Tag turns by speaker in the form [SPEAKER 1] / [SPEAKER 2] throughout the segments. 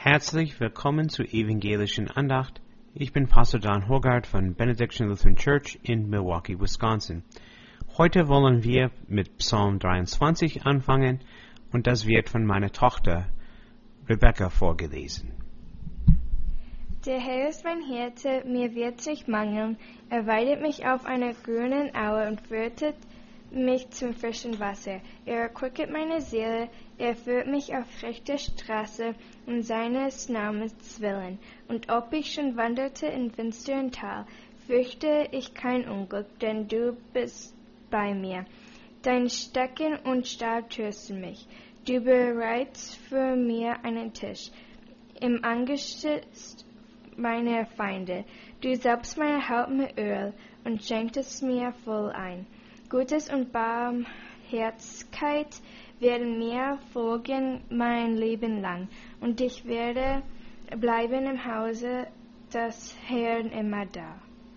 [SPEAKER 1] Herzlich willkommen zur evangelischen Andacht. Ich bin Pastor Don Hogart von Benediction Lutheran Church in Milwaukee, Wisconsin. Heute wollen wir mit Psalm 23 anfangen und das wird von meiner Tochter Rebecca vorgelesen.
[SPEAKER 2] Der Herr ist mein Hirte, mir wird's nicht mangeln. Er weidet mich auf einer grünen Aue und führt mich zum frischen Wasser. Er erquicket meine Seele, er führt mich auf rechter Straße um seines Namens willen. Und ob ich schon wanderte in finsteren Tal, fürchte ich kein Unglück, denn du bist bei mir. Dein Stecken und Stab trösten mich. Du bereitest für mir einen Tisch im Angesicht meiner Feinde. Du salbst meine Haut mit Öl und schenktest mir voll ein. Gutes und Barmherzigkeit werden mir folgen mein Leben lang, und ich werde bleiben im Hause des Herrn immer da.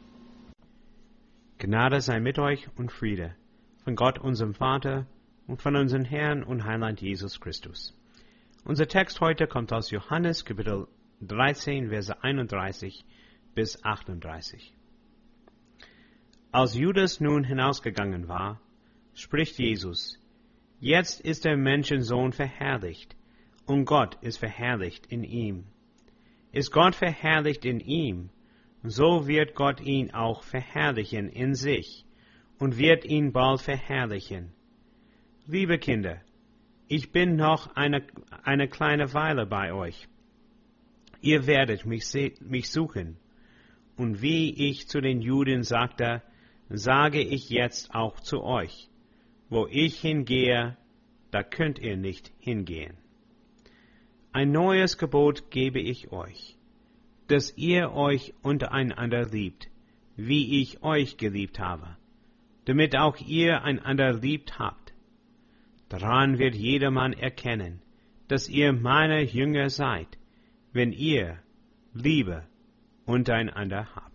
[SPEAKER 1] Gnade sei mit euch und Friede von Gott, unserem Vater, und von unserem Herrn und Heiland Jesus Christus. Unser Text heute kommt aus Johannes, Kapitel 13, Verse 31 bis 38. Als Judas nun hinausgegangen war, spricht Jesus: Jetzt ist der Menschensohn verherrlicht, und Gott ist verherrlicht in ihm. Ist Gott verherrlicht in ihm, so wird Gott ihn auch verherrlichen in sich und wird ihn bald verherrlichen. Liebe Kinder, ich bin noch eine kleine Weile bei euch. Ihr werdet mich suchen, und wie ich zu den Juden sagte, sage ich jetzt auch zu euch: Wo ich hingehe, da könnt ihr nicht hingehen. Ein neues Gebot gebe ich euch, dass ihr euch untereinander liebt, wie ich euch geliebt habe, damit auch ihr einander liebt habt. Daran wird jedermann erkennen, dass ihr meine Jünger seid, wenn ihr Liebe untereinander habt.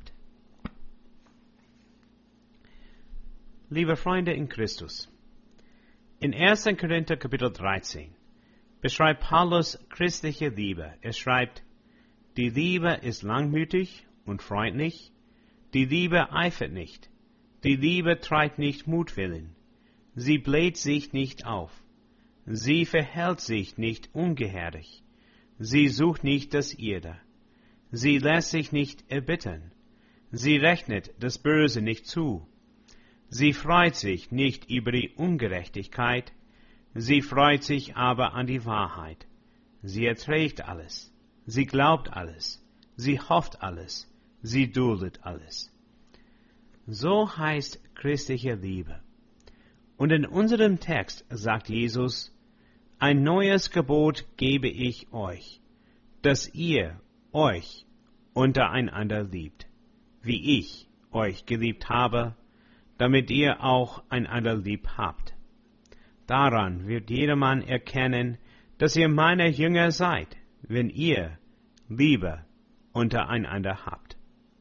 [SPEAKER 1] Liebe Freunde in Christus, in 1. Korinther Kapitel 13 beschreibt Paulus christliche Liebe. Er schreibt: Die Liebe ist langmütig und freundlich, die Liebe eifert nicht, die Liebe treibt nicht Mutwillen, sie bläht sich nicht auf, sie verhält sich nicht ungehörig, sie sucht nicht das Ihre, sie lässt sich nicht erbittern, sie rechnet das Böse nicht zu, sie freut sich nicht über die Ungerechtigkeit, sie freut sich aber an die Wahrheit. Sie erträgt alles, sie glaubt alles, sie hofft alles, sie duldet alles. So heißt christliche Liebe. Und in unserem Text sagt Jesus: Ein neues Gebot gebe ich euch, dass ihr euch untereinander liebt, wie ich euch geliebt habe, damit ihr auch einander lieb habt. Daran wird jedermann erkennen, dass ihr meine Jünger seid, wenn ihr Liebe untereinander habt.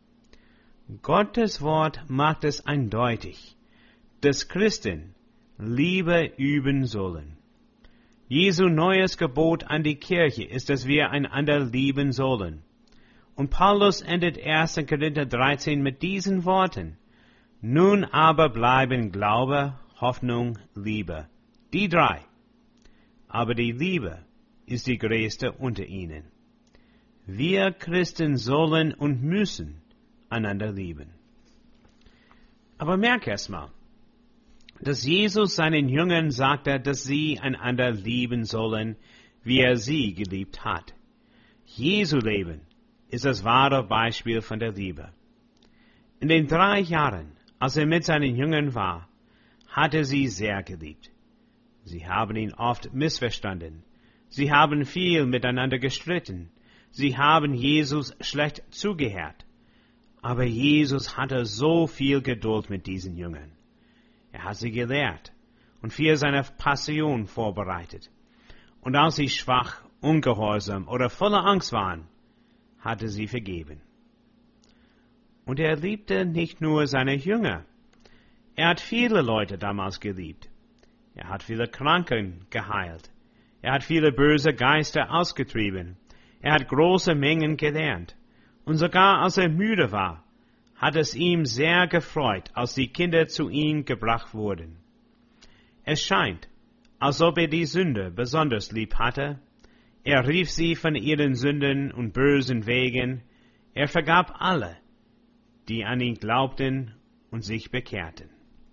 [SPEAKER 1] Gottes Wort macht es eindeutig, dass Christen Liebe üben sollen. Jesu neues Gebot an die Kirche ist, dass wir einander lieben sollen. Und Paulus endet 1. Korinther 13 mit diesen Worten: Nun aber bleiben Glaube, Hoffnung, Liebe, die drei. Aber die Liebe ist die größte unter ihnen. Wir Christen sollen und müssen einander lieben. Aber merk erst mal, dass Jesus seinen Jüngern sagte, dass sie einander lieben sollen, wie er sie geliebt hat. Jesu Leben ist das wahre Beispiel von der Liebe. In den 3 Jahren, als er mit seinen Jüngern war, hat er sie sehr geliebt. Sie haben ihn oft missverstanden. Sie haben viel miteinander gestritten. Sie haben Jesus schlecht zugehört. Aber Jesus hatte so viel Geduld mit diesen Jüngern. Er hat sie gelehrt und für seine Passion vorbereitet. Und als sie schwach, ungehorsam oder voller Angst waren, hatte sie vergeben. Und er liebte nicht nur seine Jünger. Er hat viele Leute damals geliebt. Er hat viele Kranken geheilt. Er hat viele böse Geister ausgetrieben. Er hat große Mengen gelernt. Und sogar als er müde war, hat es ihm sehr gefreut, als die Kinder zu ihm gebracht wurden. Es scheint, als ob er die Sünder besonders lieb hatte. Er rief sie von ihren Sünden und bösen Wegen. Er vergab alle, die an ihn glaubten und sich bekehrten.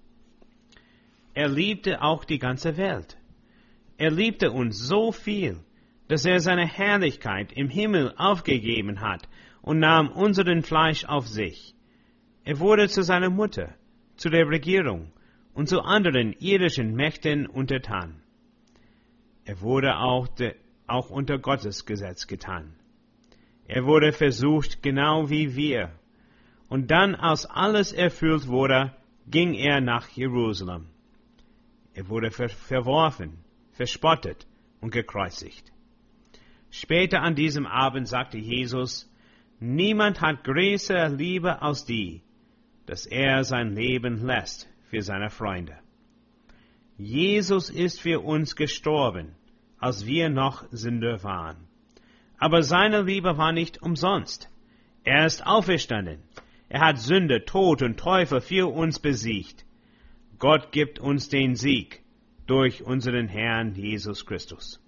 [SPEAKER 1] Er liebte auch die ganze Welt. Er liebte uns so viel, dass er seine Herrlichkeit im Himmel aufgegeben hat und nahm unseren Fleisch auf sich. Er wurde zu seiner Mutter, zu der Regierung und zu anderen irdischen Mächten untertan. Er wurde auch unter Gottes Gesetz getan. Er wurde versucht, genau wie wir. Und dann, als alles erfüllt wurde, ging er nach Jerusalem. Er wurde verworfen, verspottet und gekreuzigt. Später an diesem Abend sagte Jesus, niemand hat größere Liebe als die, dass er sein Leben lässt für seine Freunde. Jesus ist für uns gestorben, als wir noch Sünder waren. Aber seine Liebe war nicht umsonst. Er ist auferstanden. Er hat Sünde, Tod und Teufel für uns besiegt. Gott gibt uns den Sieg durch unseren Herrn Jesus Christus.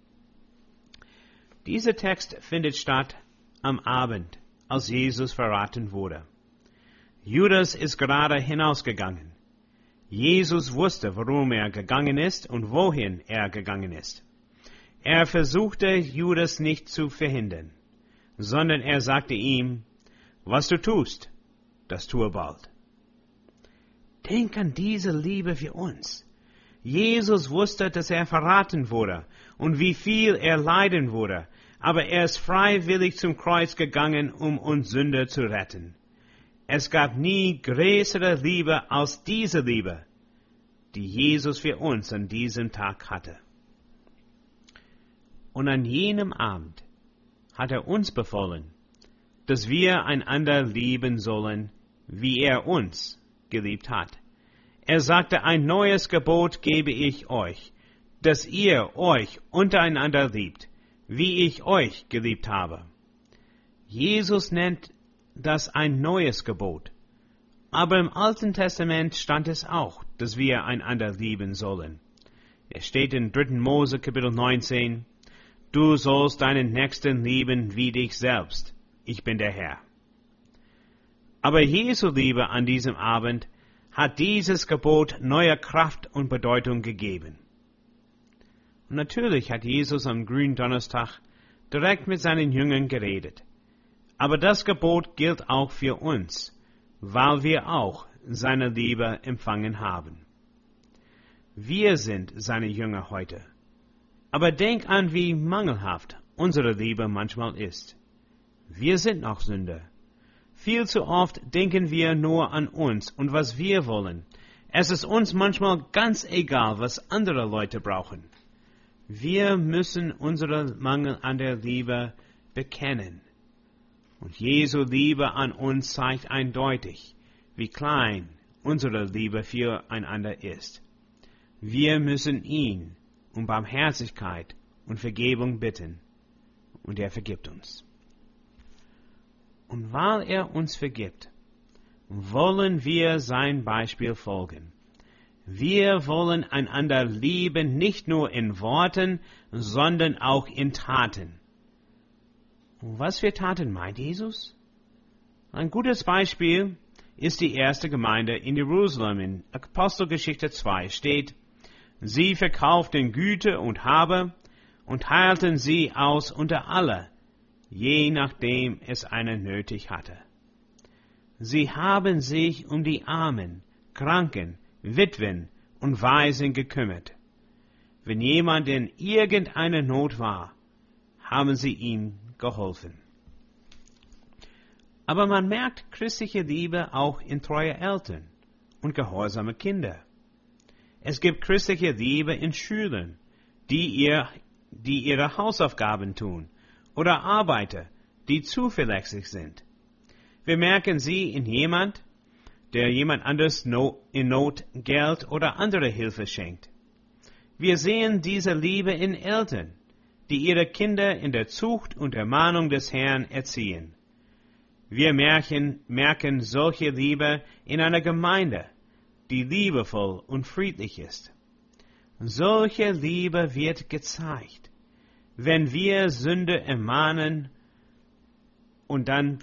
[SPEAKER 1] Dieser Text findet statt am Abend, als Jesus verraten wurde. Judas ist gerade hinausgegangen. Jesus wusste, warum er gegangen ist und wohin er gegangen ist. Er versuchte, Judas nicht zu verhindern, sondern er sagte ihm, was du tust, das tue bald. Denk an diese Liebe für uns. Jesus wusste, dass er verraten wurde und wie viel er leiden würde, aber er ist freiwillig zum Kreuz gegangen, um uns Sünder zu retten. Es gab nie größere Liebe als diese Liebe, die Jesus für uns an diesem Tag hatte. Und an jenem Abend hat er uns befohlen, dass wir einander lieben sollen, wie er uns geliebt hat. Er sagte, ein neues Gebot gebe ich euch, dass ihr euch untereinander liebt, wie ich euch geliebt habe. Jesus nennt das ein neues Gebot. Aber im Alten Testament stand es auch, dass wir einander lieben sollen. Es steht in 3. Mose Kapitel 19, du sollst deinen Nächsten lieben wie dich selbst. Ich bin der Herr. Aber Jesu Liebe an diesem Abend hat dieses Gebot neue Kraft und Bedeutung gegeben. Und natürlich hat Jesus am Gründonnerstag direkt mit seinen Jüngern geredet. Aber das Gebot gilt auch für uns, weil wir auch seine Liebe empfangen haben. Wir sind seine Jünger heute. Aber denk an, wie mangelhaft unsere Liebe manchmal ist. Wir sind noch Sünder. Viel zu oft denken wir nur an uns und was wir wollen. Es ist uns manchmal ganz egal, was andere Leute brauchen. Wir müssen unseren Mangel an der Liebe bekennen. Und Jesu Liebe an uns zeigt eindeutig, wie klein unsere Liebe füreinander ist. Wir müssen ihn um Barmherzigkeit und Vergebung bitten, und er vergibt uns. Und weil er uns vergibt, wollen wir sein Beispiel folgen. Wir wollen einander lieben, nicht nur in Worten, sondern auch in Taten. Und was für Taten meint Jesus? Ein gutes Beispiel ist die erste Gemeinde in Jerusalem. In Apostelgeschichte 2 steht, sie verkauften Güter und Habe und teilten sie aus unter alle, je nachdem es einer nötig hatte. Sie haben sich um die Armen, Kranken, Witwen und Waisen gekümmert. Wenn jemand in irgendeiner Not war, haben sie ihm geholfen. Aber man merkt christliche Liebe auch in treue Eltern und gehorsame Kinder. Es gibt christliche Liebe in Schülern, die ihre Hausaufgaben tun, oder Arbeiter, die zuverlässig sind. Wir merken sie in jemand, der jemand anders in Not Geld oder andere Hilfe schenkt. Wir sehen diese Liebe in Eltern, die ihre Kinder in der Zucht und Ermahnung des Herrn erziehen. Wir merken solche Liebe in einer Gemeinde, die liebevoll und friedlich ist. Solche Liebe wird gezeigt, wenn wir Sünde ermahnen und dann,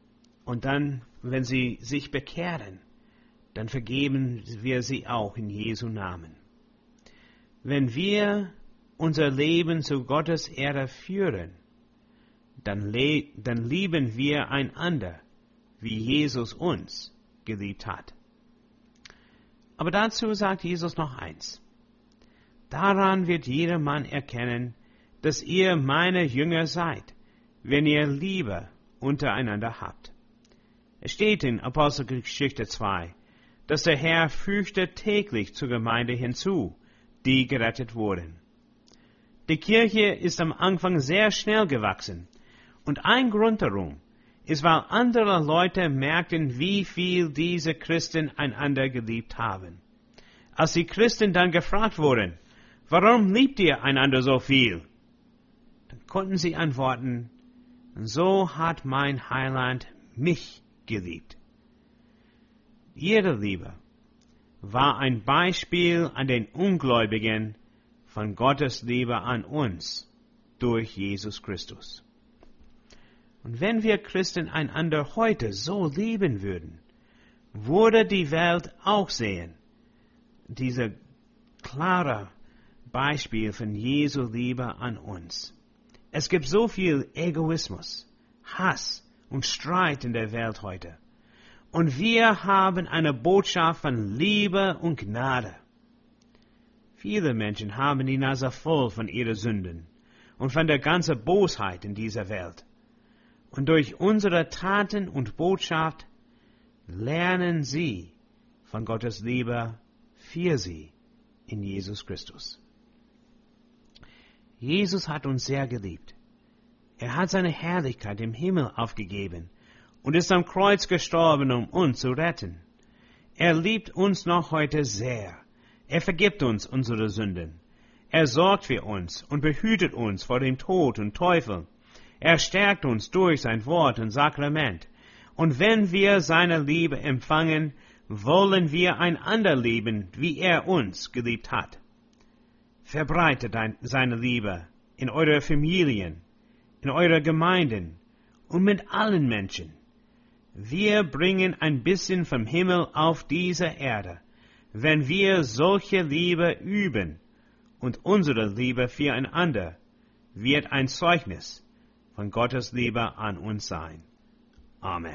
[SPEAKER 1] wenn sie sich bekehren, dann vergeben wir sie auch in Jesu Namen. Wenn wir unser Leben zu Gottes Ehre führen, dann lieben wir einander, wie Jesus uns geliebt hat. Aber dazu sagt Jesus noch eins. Daran wird jeder Mann erkennen, dass ihr meine Jünger seid, wenn ihr Liebe untereinander habt. Es steht in Apostelgeschichte 2, dass der Herr fügte täglich zur Gemeinde hinzu, die gerettet wurden. Die Kirche ist am Anfang sehr schnell gewachsen, und ein Grund darum ist, weil andere Leute merkten, wie viel diese Christen einander geliebt haben. Als die Christen dann gefragt wurden, warum liebt ihr einander so viel? Dann konnten sie antworten, so hat mein Heiland mich geliebt. Ihre Liebe war ein Beispiel an den Ungläubigen von Gottes Liebe an uns durch Jesus Christus. Und wenn wir Christen einander heute so lieben würden, würde die Welt auch sehen, diese klare Beispiel von Jesu Liebe an uns. Es gibt so viel Egoismus, Hass und Streit in der Welt heute. Und wir haben eine Botschaft von Liebe und Gnade. Viele Menschen haben die Nase voll von ihren Sünden und von der ganzen Bosheit in dieser Welt. Und durch unsere Taten und Botschaft lernen sie von Gottes Liebe für sie in Jesus Christus. Jesus hat uns sehr geliebt. Er hat seine Herrlichkeit im Himmel aufgegeben und ist am Kreuz gestorben, um uns zu retten. Er liebt uns noch heute sehr. Er vergibt uns unsere Sünden. Er sorgt für uns und behütet uns vor dem Tod und Teufel. Er stärkt uns durch sein Wort und Sakrament. Und wenn wir seine Liebe empfangen, wollen wir einander lieben, wie er uns geliebt hat. Verbreitet seine Liebe in eure Familien, in eure Gemeinden und mit allen Menschen. Wir bringen ein bisschen vom Himmel auf diese Erde, wenn wir solche Liebe üben, und unsere Liebe füreinander wird ein Zeugnis von Gottes Liebe an uns sein. Amen.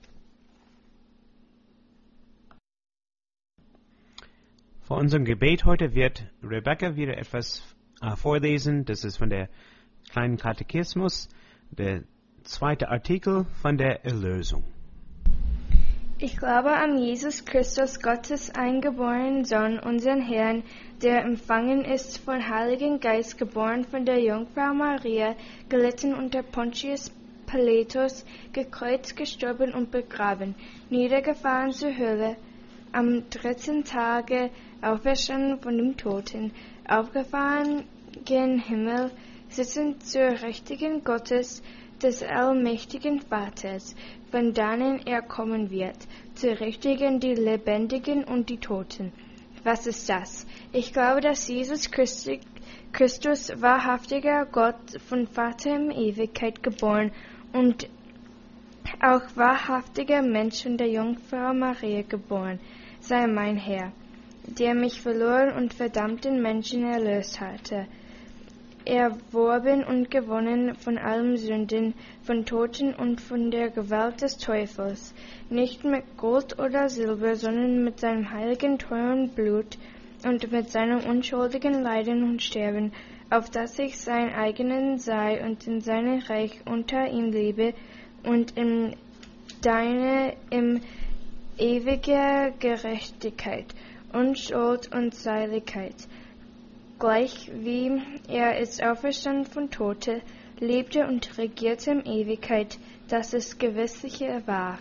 [SPEAKER 1] Vor unserem Gebet heute wird Rebecca wieder etwas vorlesen. Das ist von der kleinen Katechismus, der zweite Artikel von der Erlösung.
[SPEAKER 2] Ich glaube an Jesus Christus, Gottes eingeborenen Sohn, unseren Herrn, der empfangen ist vom Heiligen Geist, geboren von der Jungfrau Maria, gelitten unter Pontius Pilatus, gekreuzt, gestorben und begraben, niedergefahren zur Hölle, am 3. Tage auferstanden von den Toten, aufgefahren gen Himmel, sitzend zur Rechten Gottes, des allmächtigen Vaters, von dannen er kommen wird, zu richten die Lebendigen und die Toten. Was ist das? Ich glaube, dass Jesus Christus, wahrhaftiger Gott, von Vater in Ewigkeit geboren und auch wahrhaftiger Mensch von der Jungfrau Maria geboren, sei mein Herr, der mich verloren und verdammten Menschen erlöst hatte. Erworben und gewonnen von allen Sünden, von Toten und von der Gewalt des Teufels, nicht mit Gold oder Silber, sondern mit seinem heiligen, teuren Blut und mit seinem unschuldigen Leiden und Sterben, auf dass ich sein eigenen sei und in seinem Reich unter ihm lebe und in deine im ewiger Gerechtigkeit, Unschuld und Seiligkeit. Gleich wie er ist auferstanden von Toten, lebte und regierte in Ewigkeit, das ist gewissliche wahr.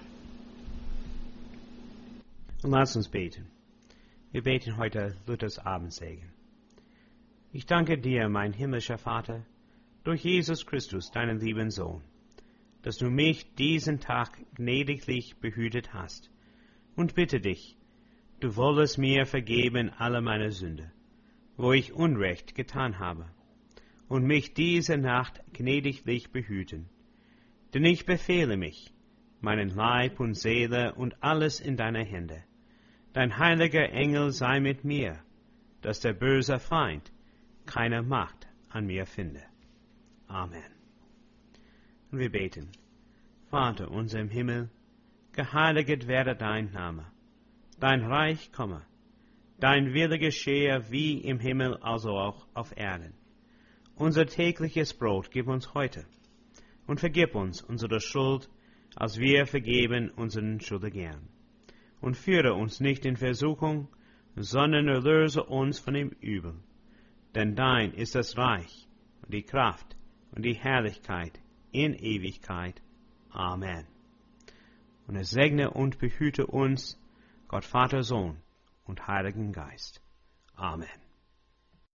[SPEAKER 1] Und lasst uns beten. Wir beten heute Luthers Abendsegen. Ich danke dir, mein himmlischer Vater, durch Jesus Christus, deinen lieben Sohn, dass du mich diesen Tag gnädiglich behütet hast, und bitte dich, du wollest mir vergeben alle meine Sünde, wo ich Unrecht getan habe, und mich diese Nacht gnädiglich behüten. Denn ich befehle mich, meinen Leib und Seele und alles in deine Hände. Dein heiliger Engel sei mit mir, dass der böse Feind keine Macht an mir finde. Amen. Und wir beten. Vater unser im Himmel, geheiliget werde dein Name. Dein Reich komme. Dein Wille geschehe wie im Himmel, also auch auf Erden. Unser tägliches Brot gib uns heute. Und vergib uns unsere Schuld, als wir vergeben unseren Schuldigern. Und führe uns nicht in Versuchung, sondern erlöse uns von dem Übel. Denn dein ist das Reich und die Kraft und die Herrlichkeit in Ewigkeit. Amen. Und es segne und behüte uns, Gott Vater, Sohn und Heiligen Geist. Amen.